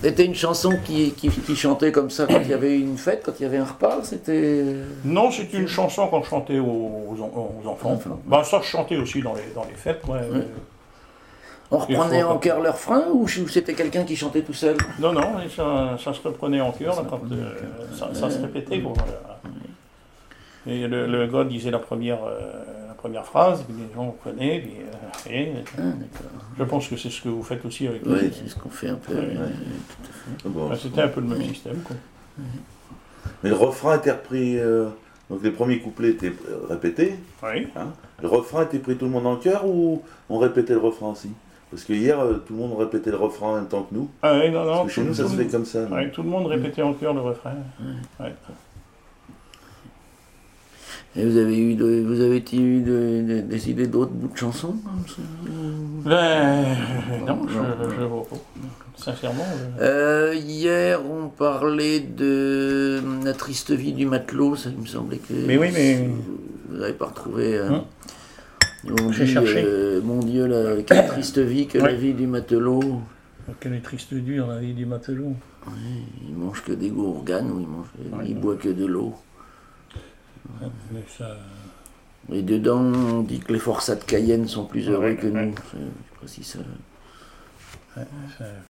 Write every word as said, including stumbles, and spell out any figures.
C'était une chanson qui, qui, qui chantait comme ça quand il y avait une fête, quand il y avait un repas, c'était... Non, c'est une chanson qu'on chantait aux, aux, aux enfants. Enfin, Ben, ça, je chantais aussi dans les, dans les fêtes. Ouais. Ouais. On reprenait en chœur leur refrain ou c'était quelqu'un qui chantait tout seul? Non, non, ça, ça se reprenait en chœur, là, quand, euh, ça, ça se répétait. Quoi, voilà. Et le, le gars disait la première, euh, la première phrase, et puis les gens reprenaient. Puis, euh, et, Ah, je pense que c'est ce que vous faites aussi avec oui, nous. c'est ce qu'on fait un peu. Ouais. Ouais, tout à fait. Bon, Ben, c'était un peu le même système. Quoi. mais le refrain était repris, euh, donc les premiers couplets étaient répétés. Oui. Hein. Le refrain était pris tout le monde en chœur ou on répétait le refrain aussi? Parce que hier, euh, tout le monde répétait le refrain en même temps que nous. Ah oui, non, non. Parce que chez nous, ça se fait comme ça. Ouais, tout le monde répétait en chœur le refrain. Ouais. Et vous avez eu, de, vous avez eu de, de, des idées d'autres bouts de chansons comme ça? Ben, non, je, je vois pas. Sincèrement. Je... Euh, hier, on parlait de La triste vie du matelot, ça il me semblait que... Mais oui, mais... Vous n'avez pas retrouvé... Euh, Hum. on J'ai dit, cherché. Euh, mon Dieu, la, quelle triste vie que Ouais. la vie du matelot. Quelle est triste dure la vie du matelot. Ouais, il mange que des gourganes ou il, mange, Ouais, il ouais. boit que de l'eau. Mais ça... Et dedans, on dit que les forçats de Cayenne sont plus heureux Ouais, que ouais. nous. C'est précis ça. Ouais, ça...